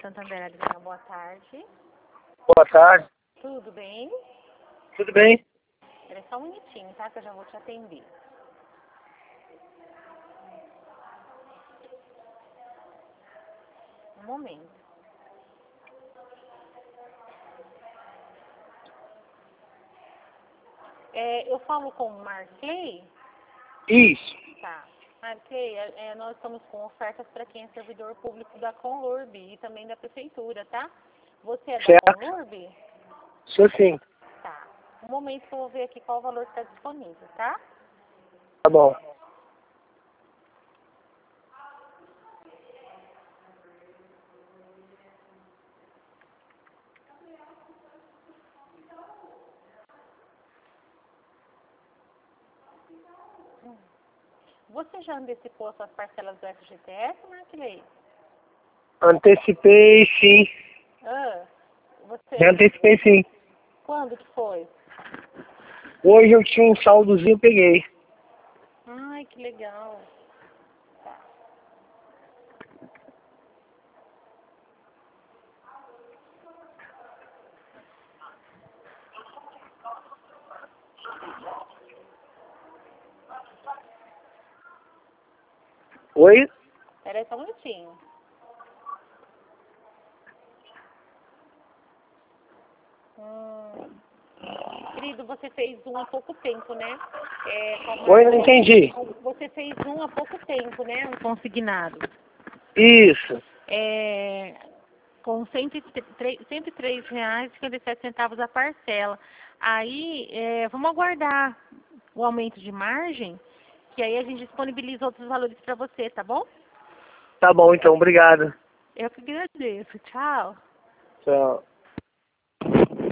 Santander Adriana, boa tarde. Boa tarde. Tudo bem? Tudo bem? Espera só um minutinho, tá? Que eu já vou te atender. Um momento. Eu falo com o Marclay? Isso. Tá. Marclay, nós estamos com ofertas para quem é servidor público da Conlurb e também da Prefeitura, tá? Você é da Certo. Conlurb? Sou sim. Tá. Um momento que eu vou ver aqui qual o valor que está disponível, tá? Tá bom. Você já antecipou as suas parcelas do FGTS, Marclay? Antecipei sim. Você, Já antecipei sim. quando que foi? Hoje eu tinha um saldozinho, peguei. Ai, que legal. Tá. Oi? Espera aí só um minutinho. Querido, você fez um há pouco tempo, né? Oi, não entendi. Você fez um há pouco tempo, né? Um consignado. Isso. Com R$ 103,57 a parcela. Aí, vamos aguardar o aumento de margem, que aí a gente disponibiliza outros valores para você, tá bom? Tá bom então, obrigado. Eu que agradeço. Tchau. Tchau.